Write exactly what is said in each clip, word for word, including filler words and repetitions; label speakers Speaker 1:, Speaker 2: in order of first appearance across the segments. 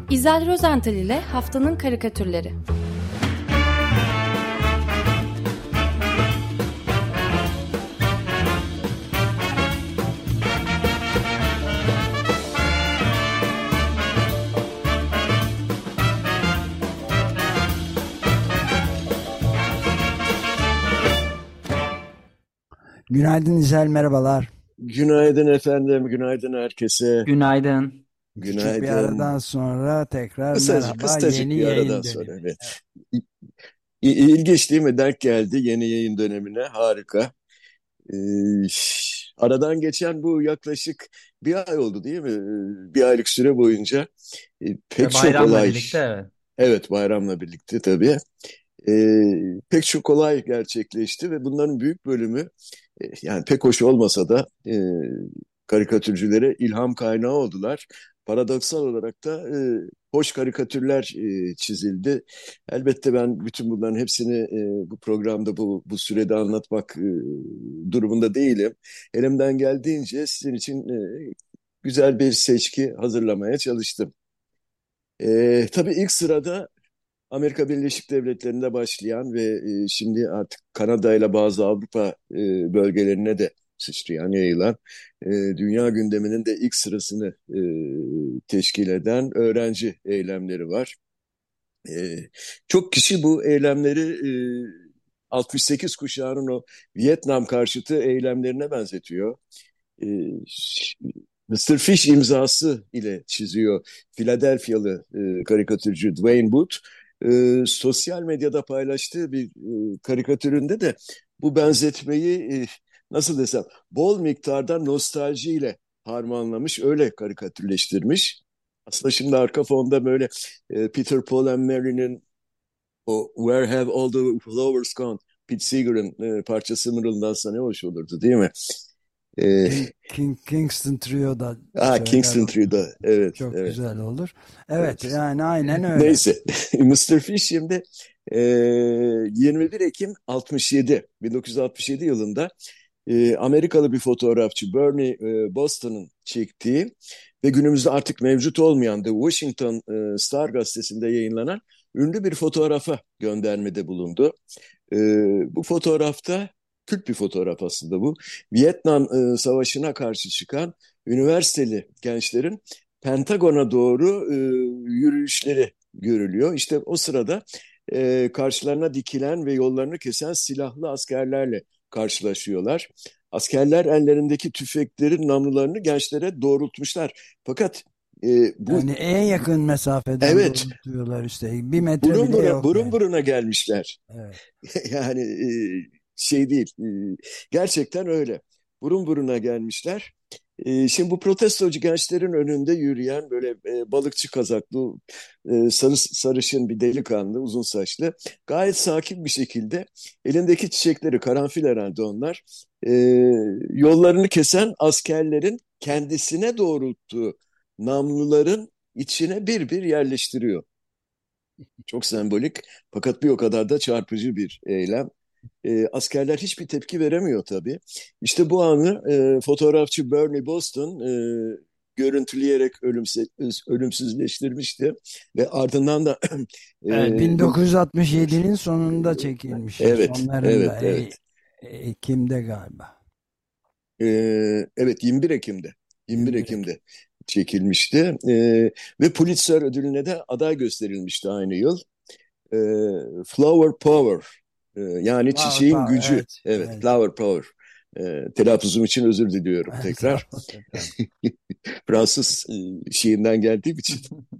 Speaker 1: İzel Rozental ile Haftanın Karikatürleri.
Speaker 2: Günaydın İzel, merhabalar.
Speaker 3: Günaydın efendim, günaydın herkese.
Speaker 4: Günaydın.
Speaker 2: Küçük bir
Speaker 3: Günaydın.
Speaker 2: aradan sonra tekrar
Speaker 3: Kısacık,
Speaker 2: merhaba.
Speaker 3: kısacık
Speaker 2: Yeni
Speaker 3: bir
Speaker 2: yayın
Speaker 3: aradan sonra,
Speaker 2: dönemi.
Speaker 3: evet. İ- İ- İlginç değil mi? Denk geldi yeni yayın dönemine, harika. Ee, Aradan geçen bu yaklaşık bir ay oldu değil mi? Ee, Bir aylık süre boyunca e, pek
Speaker 4: Ve
Speaker 3: çok
Speaker 4: bayramla
Speaker 3: olay,
Speaker 4: birlikte evet.
Speaker 3: evet bayramla birlikte tabii, Ee, pek çok olay gerçekleşti ve bunların büyük bölümü e, yani pek hoş olmasa da e, karikatürcülere ilham kaynağı oldular. Paradoksal olarak da e, hoş karikatürler e, çizildi. Elbette ben bütün bunların hepsini e, bu programda bu bu sürede anlatmak e, durumunda değilim. Elimden geldiğince sizin için e, güzel bir seçki hazırlamaya çalıştım. E, tabii ilk sırada Amerika Birleşik Devletleri'nde başlayan ve e, şimdi artık Kanada ile bazı Avrupa e, bölgelerine de sıçrayan, yayılan e, dünya gündeminin de ilk sırasını e, teşkil eden öğrenci eylemleri var. E, Çok kişi bu eylemleri e, altmış sekiz kuşağının o Vietnam karşıtı eylemlerine benzetiyor. E, mister Fish imzası ile çiziyor Philadelphia'lı e, karikatürcü Dwayne Booth. E, sosyal medyada paylaştığı bir e, karikatüründe de bu benzetmeyi e, nasıl desem bol miktarda nostaljiyle harmanlamış, öyle karikatürleştirmiş. Aslında şimdi arka fonda böyle e, Peter, Paul and Mary'nin o Where Have All the Flowers Gone, Pete Seeger'ın e, parçası mırıldansa ne hoş olurdu değil mi? E,
Speaker 2: King, King, Kingston Trio'da
Speaker 3: Ah,
Speaker 2: söyler
Speaker 3: Kingston
Speaker 2: o.
Speaker 3: Tree'de. Evet,
Speaker 2: Çok
Speaker 3: evet,
Speaker 2: güzel olur. Evet,
Speaker 3: evet.
Speaker 2: yani aynen öyle.
Speaker 3: Neyse. mister Fish şimdi e, yirmi bir Ekim altmış yedi, bin dokuz yüz altmış yedi yılında e, Amerikalı bir fotoğrafçı Bernie e, Boston'ın çektiği ve günümüzde artık mevcut olmayan The Washington e, Star gazetesinde yayınlanan ünlü bir fotoğrafa göndermede bulundu. E, Bu fotoğrafta, kült bir fotoğraf aslında bu, Vietnam e, Savaşı'na karşı çıkan üniversiteli gençlerin Pentagon'a doğru e, yürüyüşleri görülüyor. İşte o sırada e, karşılarına dikilen ve yollarını kesen silahlı askerlerle karşılaşıyorlar. Askerler ellerindeki tüfeklerin namlularını gençlere doğrultmuşlar. Fakat e, bu
Speaker 2: Yani en yakın mesafeden
Speaker 3: evet
Speaker 2: doğrultuyorlar işte. Bir metre
Speaker 3: burun
Speaker 2: bile
Speaker 3: buruna,
Speaker 2: yok
Speaker 3: burun
Speaker 2: yani.
Speaker 3: buruna gelmişler.
Speaker 2: Evet.
Speaker 3: Yani e, şey değil. E, gerçekten öyle. Burun buruna gelmişler. E, şimdi bu protestocu gençlerin önünde yürüyen böyle e, balıkçı kazaklı, e, sarı, sarışın bir delikanlı, uzun saçlı, gayet sakin bir şekilde elindeki çiçekleri, karanfil herhalde onlar, e, yollarını kesen askerlerin kendisine doğrulttuğu namluların içine bir bir yerleştiriyor. Çok sembolik fakat bir o kadar da çarpıcı bir eylem. E, askerler hiçbir tepki veremiyor tabii. İşte bu anı e, fotoğrafçı Bernie Boston e, görüntüleyerek ölümse, ölümsüzleştirmişti. Ve ardından da
Speaker 2: Evet,
Speaker 3: e,
Speaker 2: bin dokuz yüz altmış yedinin sonunda çekilmiş.
Speaker 3: evet, evet,
Speaker 2: Sonlarında e,
Speaker 3: evet.
Speaker 2: Ekim'de galiba.
Speaker 3: E, evet, yirmi bir Ekim'de. yirmi bir
Speaker 2: yirmi bir Ekim.
Speaker 3: Ekim'de çekilmişti. E, ve Pulitzer ödülüne de aday gösterilmişti aynı yıl. E, Flower Power, e, yani
Speaker 2: Flower
Speaker 3: çiçeğin
Speaker 2: Power,
Speaker 3: gücü.
Speaker 2: evet.
Speaker 3: Evet,
Speaker 2: Evet.
Speaker 3: Flower Power. E, telaffuzum için özür diliyorum
Speaker 2: Sağ
Speaker 3: tekrar.
Speaker 2: olun efendim.
Speaker 3: Fransız e, şeyinden geldiğim için,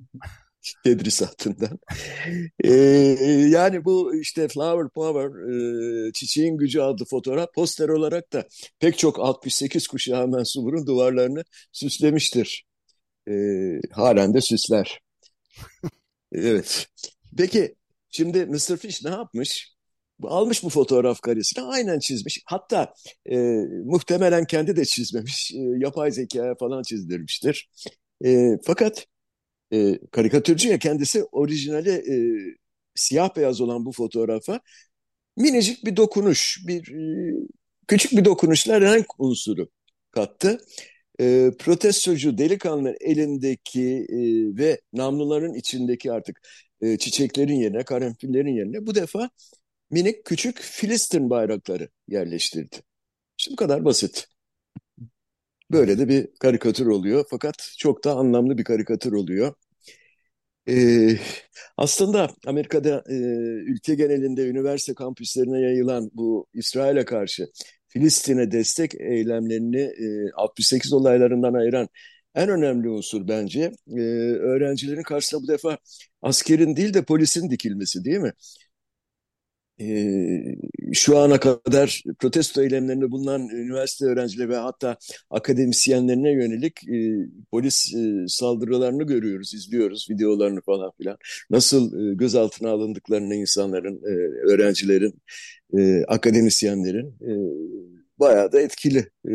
Speaker 3: tedrisatından. E, Yani bu işte Flower Power, e, çiçeğin gücü adlı fotoğraf poster olarak da pek çok altmış sekiz kuşağı mensubunun duvarlarını süslemiştir. E, Halen de süsler. Evet. Peki şimdi mister Fish ne yapmış? Almış bu fotoğraf karesini aynen çizmiş. Hatta e, muhtemelen kendi de çizmemiş. E, yapay zekaya falan çizdirmiştir. E, fakat e, karikatürcü ya kendisi, orijinali e, siyah beyaz olan bu fotoğrafa minicik bir dokunuş, bir e, küçük bir dokunuşla renk unsuru kattı. E, protestocu delikanlı elindeki e, ve namluların içindeki artık e, çiçeklerin yerine, karanfillerin yerine bu defa minik küçük Filistin bayrakları yerleştirdi. İşte bu kadar basit. Böyle de bir karikatür oluyor. Fakat çok da anlamlı bir karikatür oluyor. Ee, Aslında Amerika'da e, ülke genelinde üniversite kampüslerine yayılan bu İsrail'e karşı Filistin'e destek eylemlerini e, altmış sekiz olaylarından ayıran en önemli unsur bence e, öğrencilerin karşısına bu defa askerin değil de polisin dikilmesi, değil mi? Ee, Şu ana kadar protesto eylemlerinde bulunan üniversite öğrencileri ve hatta akademisyenlerine yönelik e, polis e, saldırılarını görüyoruz, izliyoruz videolarını falan filan. Nasıl e, gözaltına alındıklarını insanların, e, öğrencilerin, e, akademisyenlerin e, bayağı da etkili e,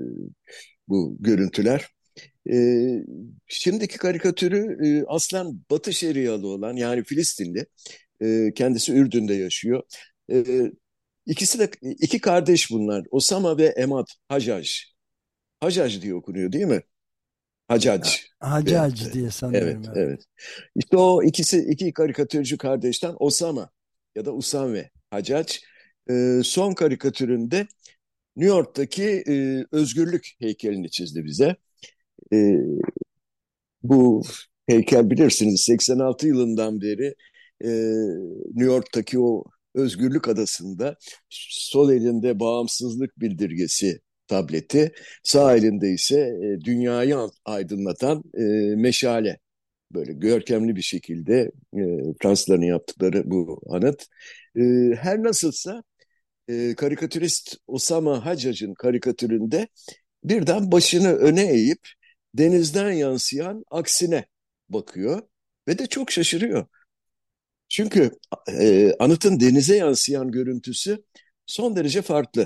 Speaker 3: bu görüntüler. E, Şimdiki karikatürü e, aslen Batı Şerialı olan, yani Filistinli. E, kendisi Ürdün'de yaşıyor. E, ikisi de iki kardeş bunlar. Osama ve Emad Haccaj. Haccaj diye okunuyor değil mi? Hacac. Evet,
Speaker 2: Hacı diye
Speaker 3: evet,
Speaker 2: sanıyorum. Evet.
Speaker 3: evet. İşte o ikisi iki karikatürcü kardeşten Osama ya da Usame Hacac e, son karikatüründe New York'taki e, özgürlük heykelini çizdi bize. E, Bu heykel bilirsiniz seksen altı yılından beri e, New York'taki o Özgürlük Adası'nda sol elinde bağımsızlık bildirgesi tableti, sağ elinde ise e, dünyayı aydınlatan e, meşale. Böyle görkemli bir şekilde e, Fransızların yaptıkları bu anıt. E, her nasılsa e, karikatürist Osama Haccac'ın karikatüründe birden başını öne eğip denizden yansıyan aksine bakıyor ve de çok şaşırıyor. Çünkü e, anıtın denize yansıyan görüntüsü son derece farklı.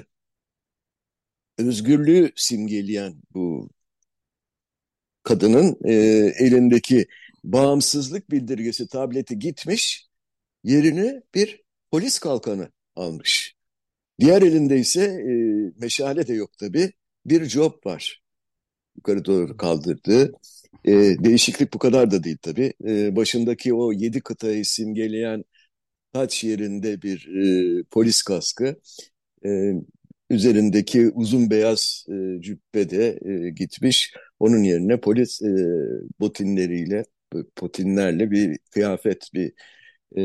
Speaker 3: Özgürlüğü simgeleyen bu kadının e, elindeki bağımsızlık bildirgesi tableti gitmiş, yerini bir polis kalkanı almış. Diğer elinde ise e, meşale de yok tabii, bir job var. Yukarı doğru kaldırdı. E, değişiklik bu kadar da değil tabii. E, başındaki o yedi kıtayı simgeleyen taç yerinde bir e, polis kaskı, e, üzerindeki uzun beyaz e, cübbe de e, gitmiş. Onun yerine polis e, botinleriyle, potinlerle bir kıyafet, bir e,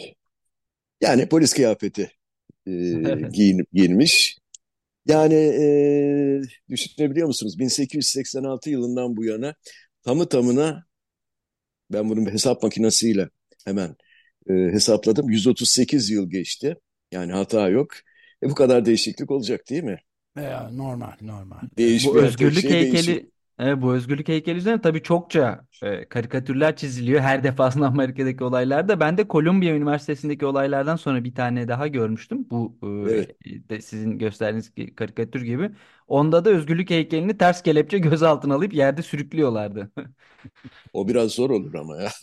Speaker 3: yani polis kıyafeti e,
Speaker 4: Evet.
Speaker 3: giyinip giyinmiş. Yani e, düşünebiliyor musunuz? bin sekiz yüz seksen altı yılından bu yana tamı tamına, ben bunun bir hesap makinesiyle hemen e, hesapladım. yüz otuz sekiz yıl geçti. Yani hata yok. E, bu kadar değişiklik olacak değil mi?
Speaker 2: Ya, normal normal. Evet.
Speaker 4: Bu
Speaker 3: Değişmeyen tek
Speaker 4: özgürlük
Speaker 3: şey değişim.
Speaker 4: heykeli e, bu özgürlük heykeli üzerine tabii çokça e, karikatürler çiziliyor her defasında Amerika'daki olaylarda. Ben de Kolumbiya Üniversitesi'ndeki olaylardan sonra bir tane daha görmüştüm. Bu
Speaker 3: Evet,
Speaker 4: e, de sizin gösterdiğiniz ki- karikatür gibi. Onda da özgürlük heykelini ters kelepçe gözaltına alıp yerde sürüklüyorlardı.
Speaker 3: o biraz zor olur ama ya.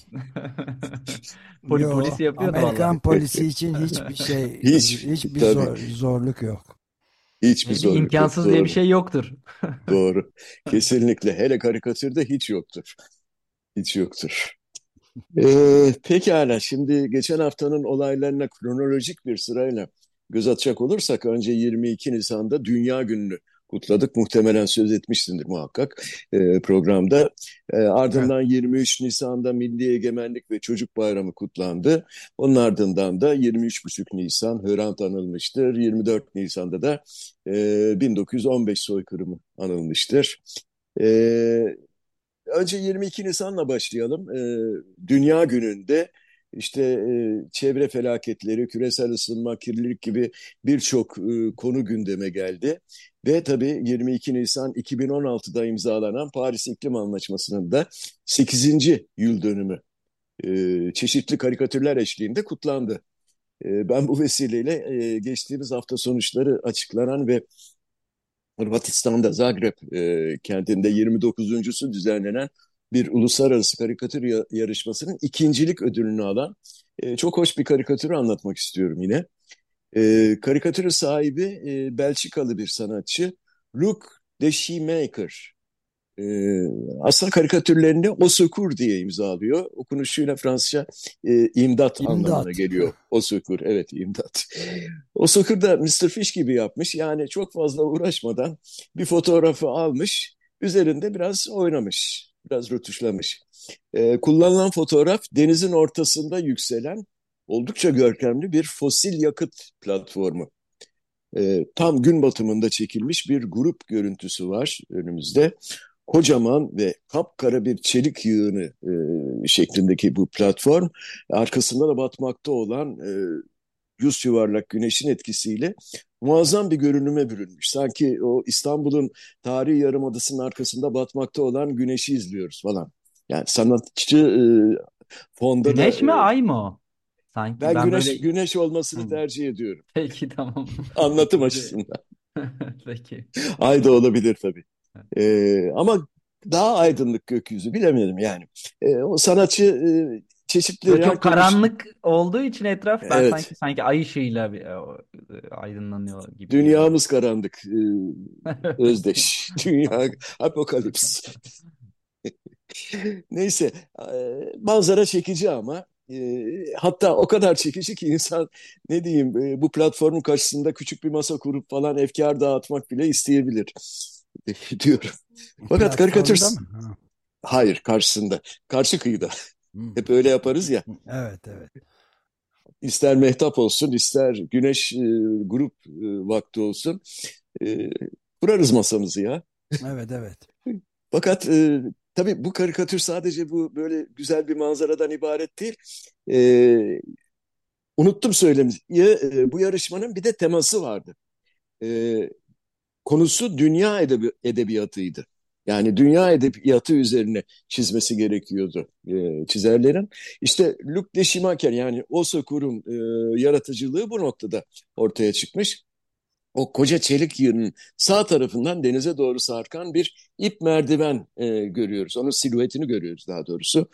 Speaker 4: Poli polis
Speaker 2: Yo,
Speaker 4: yapıyordu valla.
Speaker 2: Amerikan polisi için hiçbir şey,
Speaker 3: Hiç,
Speaker 2: hiçbir
Speaker 3: tabii,
Speaker 2: zor, zorluk yok.
Speaker 3: hiçbir
Speaker 4: E, bir
Speaker 3: zorluk yok.
Speaker 4: imkansız diye bir
Speaker 3: Doğru,
Speaker 4: şey yoktur.
Speaker 3: doğru. Kesinlikle. Hele karikatürde hiç yoktur. Hiç yoktur. Ee, pekala, şimdi geçen haftanın olaylarına kronolojik bir sırayla göz atacak olursak önce yirmi iki Nisan'da Dünya Günü'nü kutladık. Muhtemelen söz etmişsindir muhakkak e, programda. E,
Speaker 2: Evet.
Speaker 3: ardından yirmi üç Nisan'da Milli Egemenlik ve Çocuk Bayramı kutlandı. Onun ardından da yirmi üç Nisan Hrant anılmıştır. yirmi dört Nisan'da da e, bin dokuz yüz on beş soykırımı anılmıştır. E, Önce yirmi iki Nisan'la başlayalım. Ee, Dünya Günü'nde işte e, çevre felaketleri, küresel ısınma, kirlilik gibi birçok e, konu gündeme geldi. Ve tabii yirmi iki Nisan iki bin on altıda imzalanan Paris İklim Anlaşması'nın da sekizinci yıl dönümü e, çeşitli karikatürler eşliğinde kutlandı. E, ben bu vesileyle e, geçtiğimiz hafta sonuçları açıklanan ve Hırvatistan'da Zagreb e, kentinde yirmi dokuzuncusu düzenlenen bir uluslararası karikatür ya- yarışmasının ikincilik ödülünü alan e, çok hoş bir karikatürü anlatmak istiyorum yine. E, karikatürün sahibi e, Belçikalı bir sanatçı Luc de Schumacher. Ee, aslında karikatürlerini Au diye imzalıyor. Okunuşuyla Fransızca e, imdat anlamına
Speaker 2: İmdat.
Speaker 3: geliyor. Au evet, imdat. Au da mister Fish gibi yapmış. Yani çok fazla uğraşmadan bir fotoğrafı almış, üzerinde biraz oynamış, biraz rötuşlamış. Ee, kullanılan fotoğraf denizin ortasında yükselen oldukça görkemli bir fosil yakıt platformu. Ee, tam gün batımında çekilmiş bir grup görüntüsü var önümüzde. Kocaman ve kapkara bir çelik yığını e, şeklindeki bu platform, arkasında da batmakta olan e, yüz yuvarlak güneşin etkisiyle muazzam bir görünüme bürünmüş. Sanki o İstanbul'un tarihi yarımadasının arkasında batmakta olan güneşi izliyoruz falan. Yani sanatçı e, fonda da
Speaker 4: Güneş mi,
Speaker 3: e,
Speaker 4: ay mı o? Sanki
Speaker 3: ben
Speaker 4: ben
Speaker 3: güneş
Speaker 4: böyle.
Speaker 3: güneş olmasını
Speaker 4: Hı.
Speaker 3: tercih ediyorum.
Speaker 4: Peki, tamam.
Speaker 3: Anlatım
Speaker 4: İkinci.
Speaker 3: açısından.
Speaker 4: Peki.
Speaker 3: Ay da olabilir tabii. Ee, ama daha aydınlık gökyüzü bilemedim yani. Ee, o sanatçı e, çeşitli
Speaker 4: Böyle çok
Speaker 3: renkli ış-
Speaker 4: karanlık olduğu için etraf, ben
Speaker 3: evet,
Speaker 4: sanki sanki ay ışığıyla bir, e, o, e, aydınlanıyor gibi görünüyor.
Speaker 3: dünyamız karanlık, ee, özdeş, dünya apokalips. Neyse, e, manzara çekici ama e, hatta o kadar çekici ki insan ne diyeyim, e, bu platformun karşısında küçük bir masa kurup falan efkar dağıtmak bile isteyebilir diyorum. Fakat karikatür,
Speaker 2: Platformda mı? Ha.
Speaker 3: hayır, karşısında, karşı kıyıda.
Speaker 2: Hmm.
Speaker 3: Hep öyle yaparız ya.
Speaker 2: Evet, evet.
Speaker 3: İster mehtap olsun, ister güneş e, grup e, vakti olsun. E, kurarız masamızı ya.
Speaker 2: Evet, evet.
Speaker 3: Fakat e, tabii bu karikatür sadece bu böyle güzel bir manzaradan ibaret değil. E, unuttum söylemeyi. E, bu yarışmanın bir de teması vardı. E, konusu dünya edebi edebiyatıydı. Yani dünya edebiyatı üzerine çizmesi gerekiyordu e, çizerlerin. İşte Luc Deschimacquer, yani Osur'un e, yaratıcılığı bu noktada ortaya çıkmış. O koca çelik yığının sağ tarafından denize doğru sarkan bir ip merdiven e, görüyoruz. Onun silüetini görüyoruz daha doğrusu.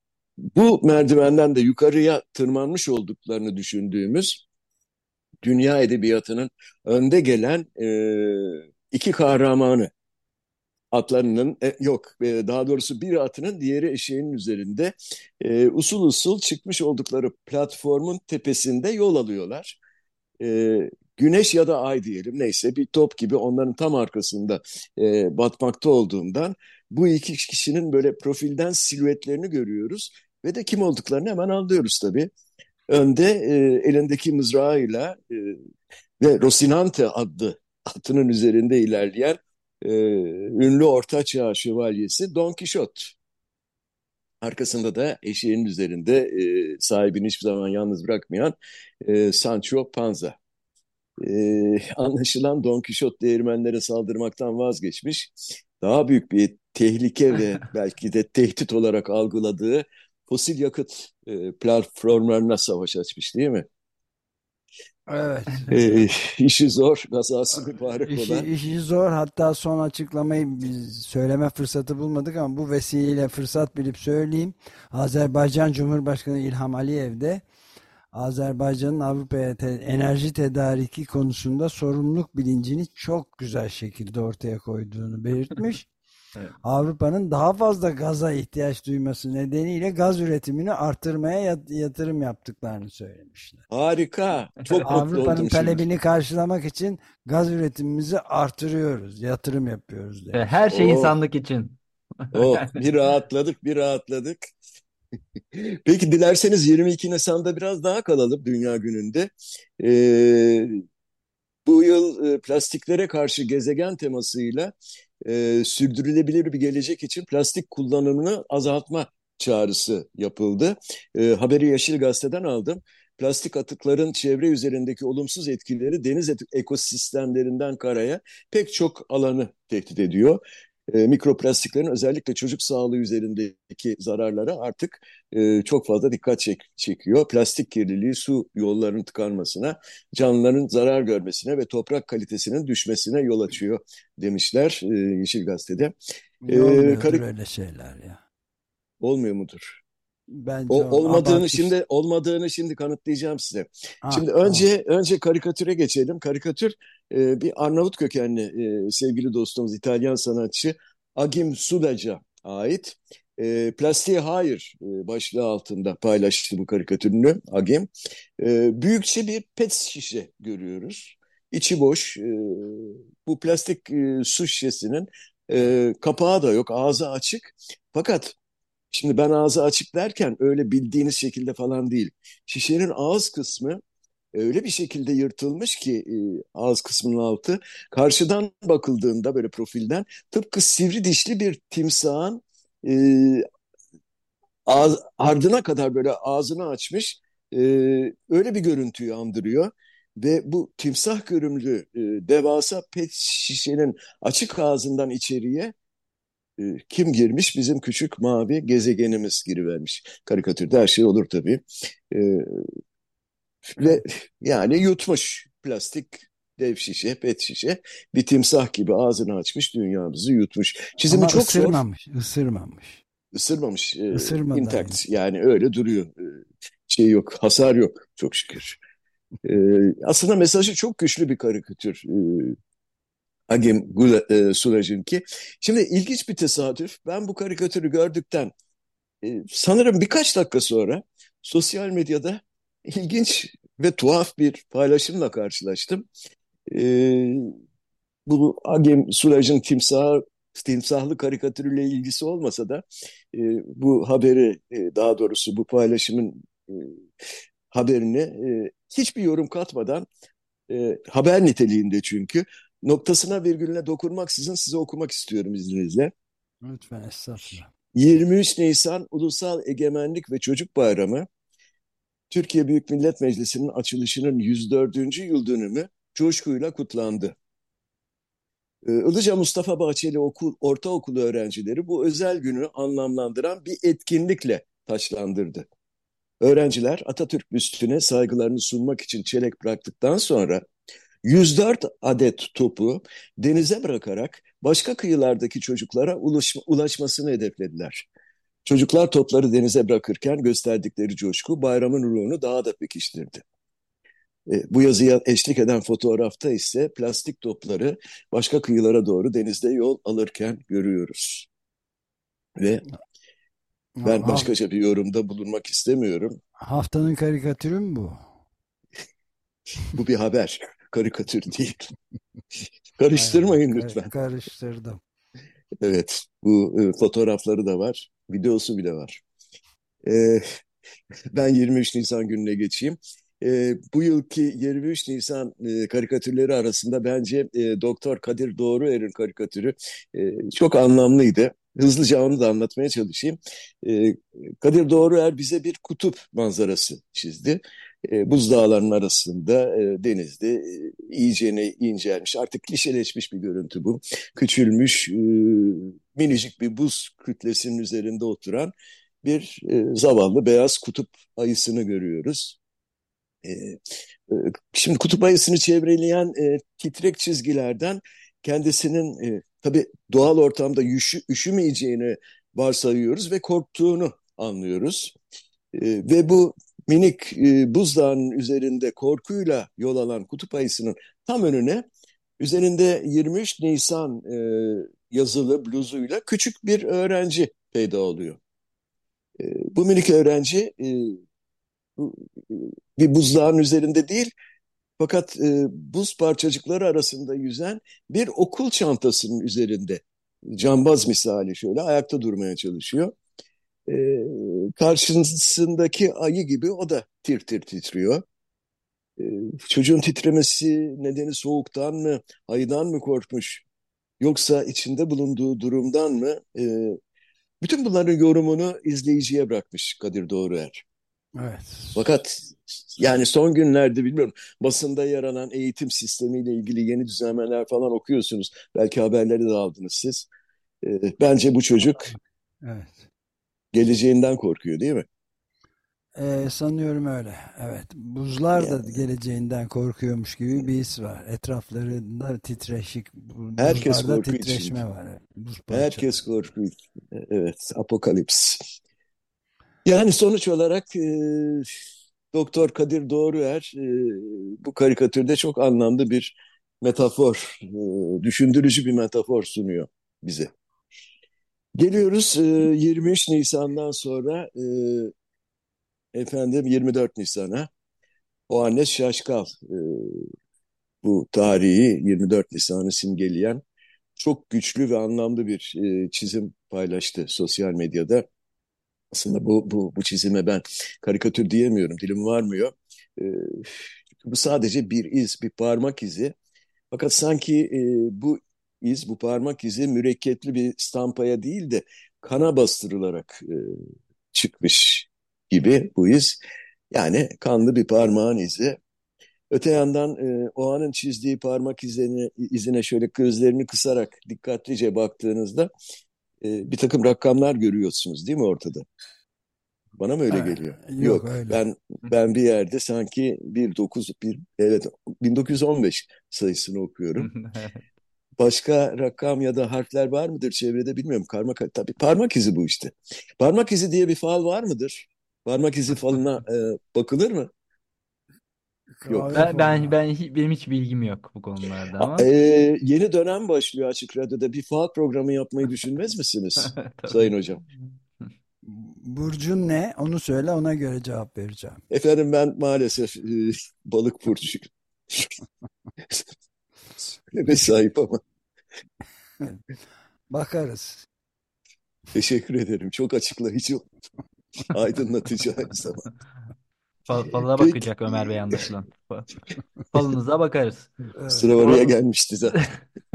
Speaker 3: Bu merdivenden de yukarıya tırmanmış olduklarını düşündüğümüz dünya edebiyatının önde gelen e, iki kahramanı, atlarının e, yok e, daha doğrusu bir atının diğeri eşeğinin üzerinde e, usul usul çıkmış oldukları platformun tepesinde yol alıyorlar. E, güneş ya da ay diyelim, neyse, bir top gibi onların tam arkasında e, batmakta olduğundan bu iki kişinin böyle profilden silüetlerini görüyoruz ve de kim olduklarını hemen anlıyoruz tabii. Önde e, elindeki mızrağıyla e, ve Rosinante adlı atının üzerinde ilerleyen e, ünlü Ortaçağ şövalyesi Don Quixote. Arkasında da eşeğinin üzerinde e, sahibini hiçbir zaman yalnız bırakmayan e, Sancho Panza. E, anlaşılan Don Quixote değirmenlere saldırmaktan vazgeçmiş. Daha büyük bir tehlike ve belki de tehdit olarak algıladığı fosil yakıt e, platformlarına savaş açmış, değil mi?
Speaker 2: Evet.
Speaker 3: E, işi zor, kazası mübarek
Speaker 2: İşi,
Speaker 3: olan.
Speaker 2: işi zor. Hatta son açıklamayı biz söyleme fırsatı bulmadık ama bu vesileyle fırsat bilip söyleyeyim. Azerbaycan Cumhurbaşkanı İlham Aliyev de Azerbaycan'ın Avrupa'ya te- enerji tedariki konusunda sorumluluk bilincini çok güzel şekilde ortaya koyduğunu belirtmiş.
Speaker 4: Evet.
Speaker 2: Avrupa'nın daha fazla gaza ihtiyaç duyması nedeniyle gaz üretimini artırmaya yat- yatırım yaptıklarını söylemişler.
Speaker 3: Harika, çok mutlu
Speaker 2: Avrupa'nın
Speaker 3: oldum şimdi.
Speaker 2: talebini karşılamak için gaz üretimimizi artırıyoruz, yatırım yapıyoruz
Speaker 4: Ve
Speaker 2: demiş.
Speaker 4: her şey
Speaker 3: Oh,
Speaker 4: insanlık için.
Speaker 3: oh, bir rahatladık, bir rahatladık. Peki dilerseniz yirmi iki Nisan'da biraz daha kalalım Dünya Günü'nde. Ee, bu yıl e, plastiklere karşı gezegen temasıyla e, sürdürülebilir bir gelecek için plastik kullanımını azaltma çağrısı yapıldı. E, haberi Yeşil Gazete'den aldım. Plastik atıkların çevre üzerindeki olumsuz etkileri deniz ekosistemlerinden karaya pek çok alanı tehdit ediyor. E, mikroplastiklerin özellikle çocuk sağlığı üzerindeki zararlara artık e, çok fazla dikkat çek çekiyor. Plastik kirliliği su yollarının tıkanmasına, canlıların zarar görmesine ve toprak kalitesinin düşmesine yol açıyor demişler e, Yeşil Gazete'de.
Speaker 2: İyi
Speaker 3: E,
Speaker 2: olmuyordur
Speaker 3: karik
Speaker 2: öyle şeyler ya.
Speaker 3: olmuyor mudur?
Speaker 2: Bence
Speaker 3: O,
Speaker 2: o
Speaker 3: olmadığını
Speaker 2: abartmış.
Speaker 3: şimdi olmadığını şimdi kanıtlayacağım size.
Speaker 2: Ha,
Speaker 3: Şimdi
Speaker 2: tamam.
Speaker 3: önce önce karikatüre geçelim. Karikatür e, bir Arnavut kökenli e, sevgili dostumuz, İtalyan sanatçı Agim Sulaç'a ait. E, Plastiğe Hayır e, başlığı altında paylaştı bu karikatürünü Agim. E, büyükçe bir pet şişe görüyoruz. İçi boş. E, bu plastik e, su şişesinin e, kapağı da yok, ağzı açık. Fakat şimdi ben ağzı açık derken öyle bildiğiniz şekilde falan değil. Şişenin ağız kısmı öyle bir şekilde yırtılmış ki e, ağız kısmının altı karşıdan bakıldığında böyle profilden tıpkı sivri dişli bir timsahın e, ağız, ardına kadar böyle ağzını açmış e, öyle bir görüntüyü andırıyor. Ve bu timsah görünümlü e, devasa pet şişenin açık ağzından içeriye e, kim girmiş? Bizim küçük mavi gezegenimiz girivermiş. Karikatürde her şey olur tabii. E, Ve yani yutmuş plastik dev şişe, pet şişe bir timsah gibi ağzını açmış dünyamızı yutmuş. Çizimi
Speaker 2: Ama
Speaker 3: çok zor,
Speaker 2: ısırmamış, ısırmamış.
Speaker 3: ısırmamış, e,
Speaker 2: Isırmadı aynı.
Speaker 3: intact yani öyle duruyor. E, şey yok, hasar yok çok şükür. E, Aslında mesajı çok güçlü bir karikatür. E, Agim Gula- e, Sulaj'ınki. Şimdi ilginç bir tesadüf. Ben bu karikatürü gördükten e, sanırım birkaç dakika sonra sosyal medyada ilginç ve tuhaf bir paylaşımla karşılaştım. Ee, Bu Agem Suraj'ın timsah, timsahlı karikatürüyle ilgisi olmasa da e, bu haberi e, daha doğrusu bu paylaşımın e, haberini e, hiçbir yorum katmadan e, haber niteliğinde çünkü noktasına virgülüne dokunmaksızın size okumak istiyorum izninizle.
Speaker 2: Lütfen, estağfurullah.
Speaker 3: yirmi üç Nisan Ulusal Egemenlik ve Çocuk Bayramı Türkiye Büyük Millet Meclisi'nin açılışının yüz dördüncü yıl dönümü coşkuyla kutlandı. Ee, Ilıca Mustafa Bahçeli Okul, Ortaokulu öğrencileri bu özel günü anlamlandıran bir etkinlikle taçlandırdı. Öğrenciler Atatürk büstüne saygılarını sunmak için çelenk bıraktıktan sonra yüz dört adet topu denize bırakarak başka kıyılardaki çocuklara ulaşma, ulaşmasını hedeflediler. Çocuklar topları denize bırakırken gösterdikleri coşku bayramın ruhunu daha da pekiştirdi. E, bu yazıya eşlik eden fotoğrafta ise plastik topları başka kıyılara doğru denizde yol alırken görüyoruz. Ve ben
Speaker 2: Ha-
Speaker 3: başkaca bir yorumda bulunmak istemiyorum.
Speaker 2: Haftanın karikatürü mü bu?
Speaker 3: Bu bir haber, karikatür değil.
Speaker 2: Hay Allah,
Speaker 3: Karıştırmayın
Speaker 2: kar-
Speaker 3: lütfen.
Speaker 2: karıştırdım.
Speaker 3: Evet, bu e, fotoğrafları da var, videosu bile var. E, Ben yirmi üç Nisan gününe geçeyim. E, bu yılki yirmi üç Nisan e, karikatürleri arasında bence e, Doktor Kadir Doğruer'in karikatürü e, çok anlamlıydı. Hızlıca onu da anlatmaya çalışayım. E, Kadir Doğruer bize bir kutup manzarası çizdi. E, buzdağlarının arasında e, denizde e, iyicene incelmiş, artık klişeleşmiş bir görüntü bu. Küçülmüş, e, minicik bir buz kütlesinin üzerinde oturan bir e, zavallı beyaz kutup ayısını görüyoruz. E, e, Şimdi kutup ayısını çevreleyen e, titrek çizgilerden kendisinin e, tabii doğal ortamda üşü, üşümeyeceğini varsayıyoruz ve korktuğunu anlıyoruz. E, ve bu minik e, buzdağının üzerinde korkuyla yol alan kutup ayısının tam önüne üzerinde yirmi üç Nisan e, yazılı bluzuyla küçük bir öğrenci peyda oluyor. E, Bu minik öğrenci e, bu, e, bir buzdağın üzerinde değil fakat e, buz parçacıkları arasında yüzen bir okul çantasının üzerinde cambaz misali şöyle ayakta durmaya çalışıyor. E, Karşısındaki ayı gibi o da tir tir titriyor. E, Çocuğun titremesi nedeni soğuktan mı, ayıdan mı korkmuş yoksa içinde bulunduğu durumdan mı? E, bütün bunların yorumunu izleyiciye bırakmış Kadir Doğruer.
Speaker 2: Evet.
Speaker 3: Fakat yani son günlerde bilmiyorum basında yer alan eğitim sistemiyle ilgili yeni düzenlemeler falan okuyorsunuz. Belki haberleri de aldınız siz. Ee, bence bu çocuk
Speaker 2: Evet.
Speaker 3: geleceğinden korkuyor değil mi?
Speaker 2: Ee, sanıyorum öyle. Evet. Buzlar da
Speaker 3: Yani
Speaker 2: geleceğinden korkuyormuş gibi bir his var. Etraflarında titreşik, bu-
Speaker 3: herkes
Speaker 2: buzlarda
Speaker 3: korku
Speaker 2: titreşme
Speaker 3: içinde.
Speaker 2: var. Evet. Buz
Speaker 3: Herkes
Speaker 2: parçaları.
Speaker 3: korku içinde. Evet, apokalips. Yani sonuç olarak e, Doktor Kadir Doğruer e, bu karikatürde çok anlamlı bir metafor, e, düşündürücü bir metafor sunuyor bize. Geliyoruz e, yirmi üç Nisan'dan sonra e, efendim yirmi dört Nisan'a. Oannes Şaşkal e, bu tarihi yirmi dört Nisan'ı simgeleyen çok güçlü ve anlamlı bir e, çizim paylaştı sosyal medyada. Aslında bu, bu, bu çizime ben karikatür diyemiyorum, dilim varmıyor. E, Bu sadece bir iz, bir parmak izi. Fakat sanki e, bu iz, bu parmak izi mürekkepli bir stampaya değil de kana bastırılarak e, çıkmış gibi bu iz. Yani kanlı bir parmağın izi. Öte yandan e, o anın çizdiği parmak izine, izine şöyle gözlerini kısarak dikkatlice baktığınızda e, bir takım rakamlar görüyorsunuz değil mi ortada? Bana mı öyle
Speaker 2: Ha,
Speaker 3: geliyor?
Speaker 2: yok
Speaker 3: Yok.
Speaker 2: öyle.
Speaker 3: Ben ben bir yerde sanki bir dokuz bir evet bin dokuz yüz on beş sayısını okuyorum. Başka rakam ya da harfler var mıdır çevrede bilmiyorum. Parmak tabii parmak izi bu işte. Parmak izi diye bir fal var mıdır? Parmak izi falına e, bakılır mı? Yok.
Speaker 2: Kahve
Speaker 4: Ben ben
Speaker 2: falına.
Speaker 4: ben hi- benim hiç bilgim yok bu konularda
Speaker 3: A- e,
Speaker 4: ama.
Speaker 3: Yeni dönem başlıyor Açık Radyo'da. Bir fal programı yapmayı düşünmez misiniz
Speaker 4: Tabii.
Speaker 3: Sayın Hocam?
Speaker 2: Burcun ne? Onu söyle, ona göre cevap vereceğim.
Speaker 3: Efendim ben maalesef e, balık burcu söyleme
Speaker 2: Düşün.
Speaker 3: sahip ama
Speaker 2: Bakarız.
Speaker 3: teşekkür ederim. Çok açıklayıcı, aydınlatıcı aynı zamanda.
Speaker 4: Fal, falına
Speaker 3: Peki
Speaker 4: bakacak Ömer Bey anlaşılan. Fa- Falınıza bakarız.
Speaker 2: Evet.
Speaker 3: sıra oraya
Speaker 4: O
Speaker 3: gelmişti zaten.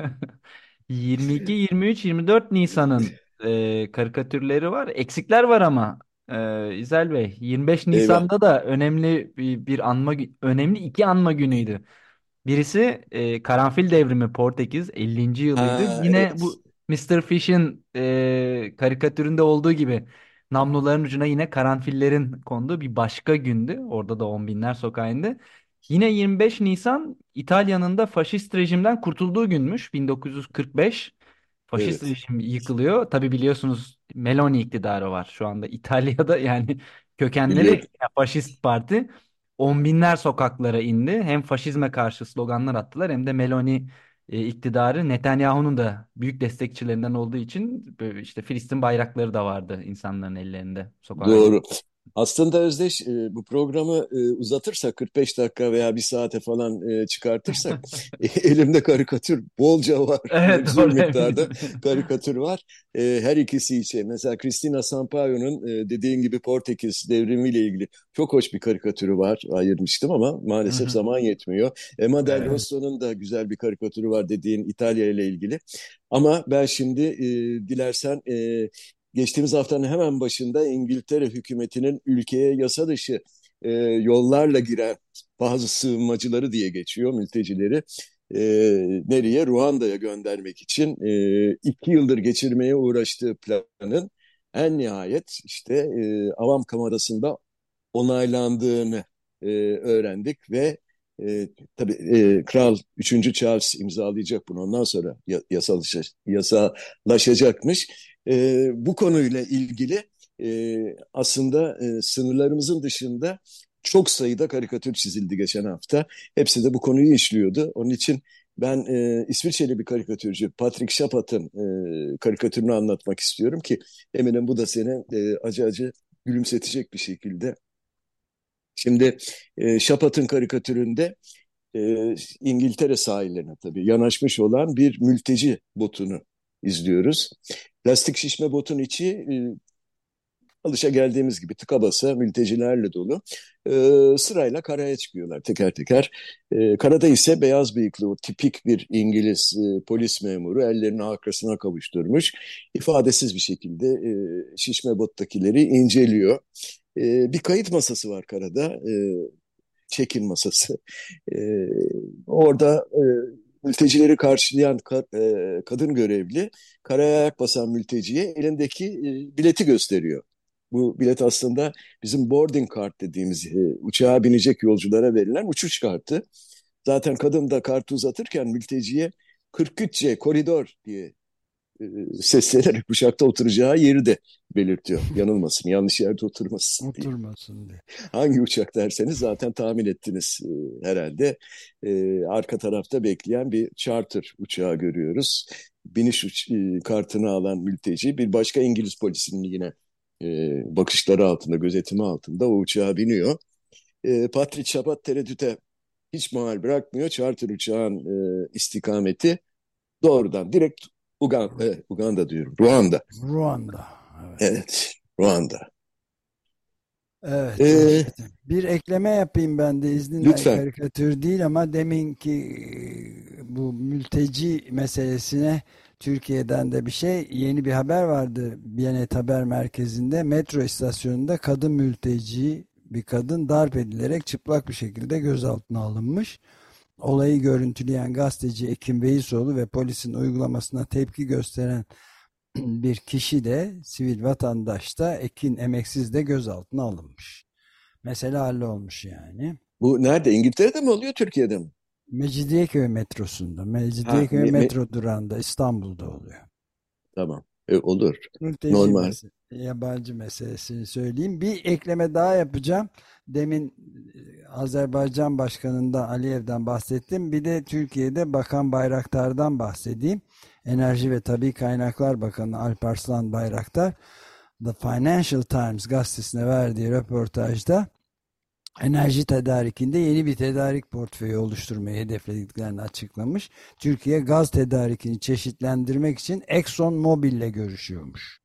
Speaker 4: yirmi iki, yirmi üç, yirmi dört Nisan'ın e, karikatürleri var. Eksikler var ama e, İzel Bey yirmi beş
Speaker 3: Eyvah.
Speaker 4: Nisan'da da önemli bir, bir anma gü- önemli iki anma günüydü. Birisi e, Karanfil Devrimi Portekiz ellinci yılıydı.
Speaker 3: Ha
Speaker 4: Yine
Speaker 3: evet.
Speaker 4: bu mister Fish'in e, karikatüründe olduğu gibi namluların ucuna yine karanfillerin konduğu bir başka gündü. Orada da on binler sokağa indi. Yine yirmi beş Nisan İtalya'nın da faşist rejimden kurtulduğu günmüş. bin dokuz yüz kırk beş faşist
Speaker 3: Evet.
Speaker 4: rejim yıkılıyor. Tabii biliyorsunuz Meloni iktidarı var şu anda İtalya'da yani
Speaker 3: Biliyorum.
Speaker 4: kökenleri faşist parti. On binler sokaklara indi. Hem faşizme karşı sloganlar attılar hem de Meloni e, iktidarı Netanyahu'nun da büyük destekçilerinden olduğu için böyle işte Filistin bayrakları da vardı insanların ellerinde sokağa gidip.
Speaker 3: Doğru. Aslında Özdeş e, bu programı e, uzatırsak kırk beş dakika veya bir saate falan e, çıkartırsak e, elimde karikatür bolca var.
Speaker 4: Evet
Speaker 3: Meczur
Speaker 4: doğru
Speaker 3: miktarda
Speaker 4: eminim.
Speaker 3: karikatür var. E, her ikisi için. Mesela Cristina Sampaio'nun e, dediğin gibi Portekiz devrimiyle ilgili çok hoş bir karikatürü var. Ayırmıştım ama
Speaker 4: Hı
Speaker 3: maalesef
Speaker 4: hı.
Speaker 3: zaman yetmiyor. Emma Del
Speaker 4: Evet.
Speaker 3: Rosso'nun da güzel bir karikatürü var dediğin İtalya ile ilgili. Ama ben şimdi e, dilersen e, geçtiğimiz haftanın hemen başında İngiltere hükümetinin ülkeye yasa dışı e, yollarla giren bazı sığınmacıları diye geçiyor mültecileri. E, Nereye? Ruanda'ya göndermek için e, iki yıldır geçirmeye uğraştığı planın en nihayet işte e, Avam Kamerası'nda onaylandığını e, öğrendik ve e, tabii e, Kral üçüncü. Charles imzalayacak bunu. Ondan sonra ya, yasalaşa, yasalaşacakmış. E, bu konuyla ilgili e, aslında e, sınırlarımızın dışında çok sayıda karikatür çizildi geçen hafta. Hepsi de bu konuyu işliyordu. Onun için ben e, İsviçreli bir karikatürcü Patrick Chapat'ın e, karikatürünü anlatmak istiyorum ki eminim bu da seni e, acı acı gülümsetecek bir şekilde. Şimdi e, Şapat'ın karikatüründe e, İngiltere sahillerine tabii yanaşmış olan bir mülteci botunu izliyoruz. Plastik şişme botun içi e, alışageldiğimiz gibi tıka basa mültecilerle dolu. E, Sırayla karaya çıkıyorlar teker teker. E, karada ise beyaz bıyıklı o tipik bir İngiliz e, polis memuru ellerini arkasına kavuşturmuş. İfadesiz bir şekilde e, şişme bottakileri inceliyor. E, bir kayıt masası var karada. E, check-in masası. E, Orada e, mültecileri karşılayan ka- e, kadın görevli karaya ayak basan mülteciye elindeki e, bileti gösteriyor. Bu bilet aslında bizim boarding card dediğimiz e, uçağa binecek yolculara verilen uçuş kartı. Zaten kadın da kartı uzatırken mülteciye kırk üç C koridor diye e, seslenerek uçakta oturacağı yeri de belirtiyor. Yanılmasın, yanlış yerde oturmasın diye.
Speaker 2: Oturmasın diye.
Speaker 3: Hangi uçak derseniz zaten tahmin ettiniz e, herhalde. E, arka tarafta bekleyen bir charter uçağı görüyoruz. Biniş uç- e, kartını alan mülteci bir başka İngiliz polisinin yine e, bakışları altında, gözetimi altında o uçağa biniyor. E, Patrick Şapat tereddüte hiç mahal bırakmıyor. Charter uçağın e, istikameti doğrudan direkt Uganda, e, Uganda diyorum, Ruanda.
Speaker 2: Ruanda. Evet.
Speaker 3: Evet, Ruanda.
Speaker 2: Evet,
Speaker 3: E,
Speaker 2: işte bir ekleme yapayım ben de izninle,
Speaker 3: lütfen.
Speaker 2: karikatür değil ama deminki e, bu mülteci meselesine Türkiye'den de bir şey, yeni bir haber vardı Biyanet Haber Merkezi'nde. Metro istasyonunda kadın mülteci bir kadın darp edilerek çıplak bir şekilde gözaltına alınmış. Olayı görüntüleyen gazeteci Ekim Beysoğlu ve polisin uygulamasına tepki gösteren bir kişi de, sivil vatandaş da, Ekin Emeksiz de gözaltına alınmış. Mesele hallolmuş yani.
Speaker 3: Bu nerede? İngiltere'de mi oluyor, Türkiye'de mi?
Speaker 2: Mecidiyeköy metrosunda,
Speaker 3: Ha,
Speaker 2: Mecidiyeköy
Speaker 3: me- me-
Speaker 2: metro durağında, İstanbul'da oluyor.
Speaker 3: tamam. E, olur.
Speaker 2: Mülteci
Speaker 3: Normal.
Speaker 2: meselesi, yabancı meselesini söyleyeyim. Bir ekleme daha yapacağım. Demin e, Azerbaycan Başkanı'ndan, Aliyev'den bahsettim. Bir de Türkiye'de Bakan Bayraktar'dan bahsedeyim. Enerji ve Tabii Kaynaklar Bakanı Alparslan Bayraktar, The Financial Times gazetesine verdiği röportajda enerji tedarikinde yeni bir tedarik portföyü oluşturmayı hedeflediklerini açıklamış. Türkiye gaz tedarikini çeşitlendirmek için Exxon Mobil ile görüşüyormuş.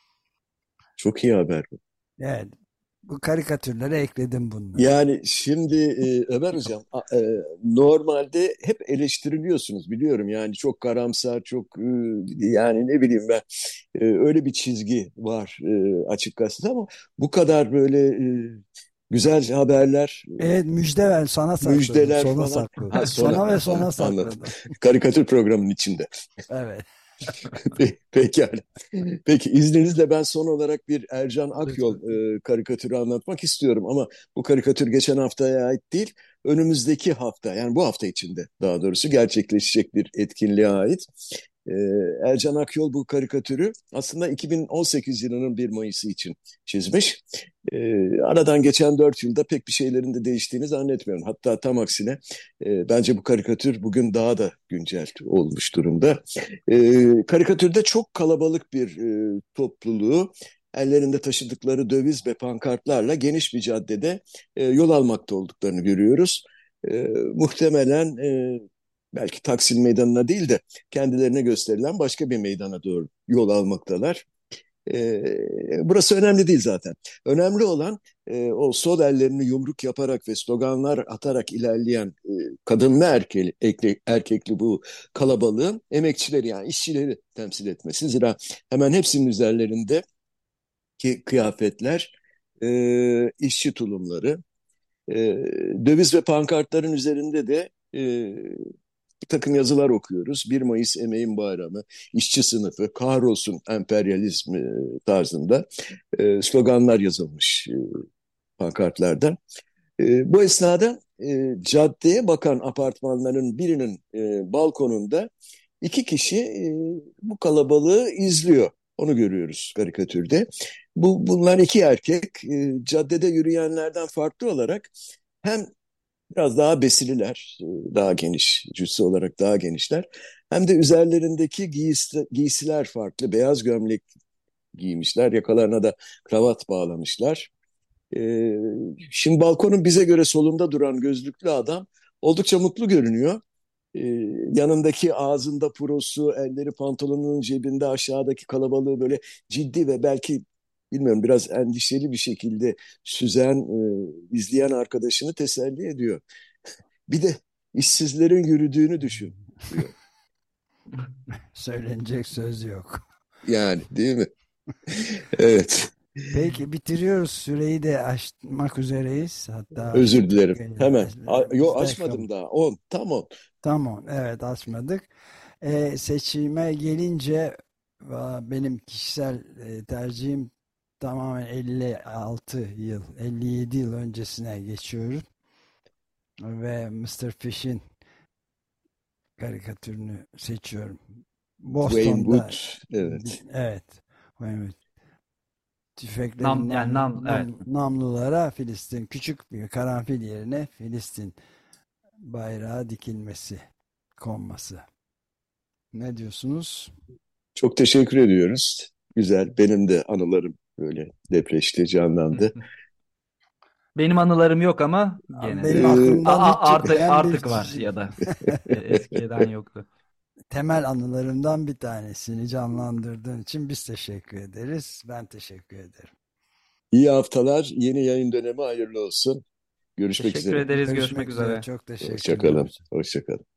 Speaker 3: Çok iyi haber bu.
Speaker 2: Evet, bu karikatürlere ekledim bunları.
Speaker 3: Yani şimdi e, Ömer Hocam, a- e, normalde hep eleştiriliyorsunuz biliyorum. Yani çok karamsar, çok e, yani ne bileyim ben, e, öyle bir çizgi var e, açık gazetede, ama bu kadar böyle e, güzel haberler,
Speaker 2: Evet, müjde ver, sana sakladım,
Speaker 3: müjdeler
Speaker 2: sona
Speaker 3: falan. Ha,
Speaker 2: sakladım.
Speaker 3: sona,
Speaker 2: Sona ve
Speaker 3: tamam,
Speaker 2: sona
Speaker 3: anladım.
Speaker 2: sakladım.
Speaker 3: Karikatür programının içinde.
Speaker 2: Evet,
Speaker 3: Pe- Pekala. Peki, izninizle ben son olarak bir Ercan Akyol
Speaker 2: lütfen.
Speaker 3: e, karikatürü anlatmak istiyorum, ama bu karikatür geçen haftaya ait değil. Önümüzdeki hafta, yani bu hafta içinde daha doğrusu gerçekleşecek bir etkinliğe ait. Ee, Ercan Akyol bu karikatürü aslında iki bin on sekiz yılının bir Mayıs'ı için çizmiş. Ee, aradan geçen dört yılda pek bir şeylerin de değiştiğini zannetmiyorum. Hatta tam aksine e, bence bu karikatür bugün daha da güncel olmuş durumda. Ee, karikatürde çok kalabalık bir e, topluluğu ellerinde taşıdıkları döviz ve pankartlarla geniş bir caddede e, yol almakta olduklarını görüyoruz. E, muhtemelen e, belki Taksim Meydanı'na değil de kendilerine gösterilen başka bir meydana doğru yol almaktalar. E, burası önemli değil zaten. Önemli olan e, o sol ellerini yumruk yaparak ve sloganlar atarak ilerleyen e, kadın ve erkekli, erkek, erkekli bu kalabalığın emekçileri, yani işçileri temsil etmesi. Zira hemen hepsinin üzerlerinde ki kıyafetler e, işçi tulumları. E, döviz ve pankartların üzerinde de e, bir takım yazılar okuyoruz. bir Mayıs Emeğin Bayramı, işçi sınıfı, kahrolsun emperyalizm e, tarzında e, sloganlar yazılmış e, pankartlarda. E, bu esnada e, caddeye bakan apartmanların birinin e, balkonunda iki kişi e, bu kalabalığı izliyor. Onu görüyoruz karikatürde. Bu, bunlar iki erkek. E, caddede yürüyenlerden farklı olarak hem biraz daha besililer, e, daha geniş, cüsse olarak daha genişler. Hem de üzerlerindeki giysi, giysiler farklı. Beyaz gömlek giymişler, yakalarına da kravat bağlamışlar. Ee, şimdi balkonun bize göre solunda duran gözlüklü adam oldukça mutlu görünüyor. Ee, yanındaki ağzında purosu, elleri pantolonunun cebinde, aşağıdaki kalabalığı böyle ciddi ve belki bilmiyorum biraz endişeli bir şekilde süzen, e, izleyen arkadaşını teselli ediyor. Bir de işsizlerin yürüdüğünü düşün diyor.
Speaker 2: Söylenecek söz yok.
Speaker 3: Yani değil mi? Evet.
Speaker 2: Peki, bitiriyoruz. Süreyi de aşmak üzereyiz. Hatta
Speaker 3: Özür
Speaker 2: aştık.
Speaker 3: dilerim. Hemen. A- Yo,
Speaker 2: Bizde
Speaker 3: açmadım daha. On. Tam on.
Speaker 2: tamam, evet, açmadık. Ee, seçime gelince va- benim kişisel e, tercihim tamamen elli altı yıl, elli yedi yıl öncesine geçiyorum ve mister Fish'in karikatürünü seçiyorum.
Speaker 3: Wayne
Speaker 2: Boston'da
Speaker 3: Wood, evet.
Speaker 2: evet, evet,
Speaker 4: Nam
Speaker 2: tüfeklerin
Speaker 4: yani
Speaker 2: nam,
Speaker 4: nam evet.
Speaker 2: nam, namlulara Filistin, küçük bir karanfil yerine Filistin bayrağı dikilmesi, konması. Ne diyorsunuz?
Speaker 3: Çok teşekkür ediyoruz. Güzel. Benim de anılarım böyle depreşti, canlandı.
Speaker 4: Benim anılarım yok ama
Speaker 2: Ama
Speaker 4: gene
Speaker 2: benim
Speaker 4: de
Speaker 3: Ee,
Speaker 4: A-
Speaker 2: aklımdan hiç
Speaker 4: a- artık
Speaker 2: çıkmayan bir
Speaker 4: artık var ya da e, eskiden yoktu.
Speaker 2: temel anılarımdan bir tanesini canlandırdığın için biz teşekkür ederiz. Ben teşekkür ederim.
Speaker 3: iyi haftalar. Yeni yayın dönemi hayırlı olsun. Görüşmek
Speaker 4: Teşekkür
Speaker 3: üzere.
Speaker 4: ederiz. Görüşmek
Speaker 2: Görüşmek üzere.
Speaker 4: üzere.
Speaker 2: Çok
Speaker 3: Hoşça kalın.
Speaker 2: teşekkürler.
Speaker 3: Hoşça kalın.